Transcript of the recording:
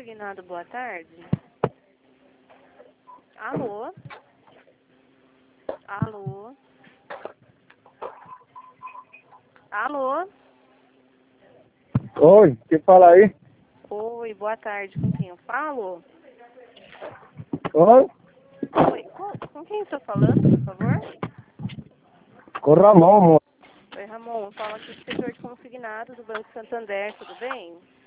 Consignado, boa tarde. Alô? Alô? Alô? Oi, quem fala aí? Oi, boa tarde. Com quem eu falo? Oi? Oi, com quem eu estou falando, por favor? Com o Ramon, moço. Oi, Ramon. Fala aqui do setor de consignado do Banco Santander, tudo bem?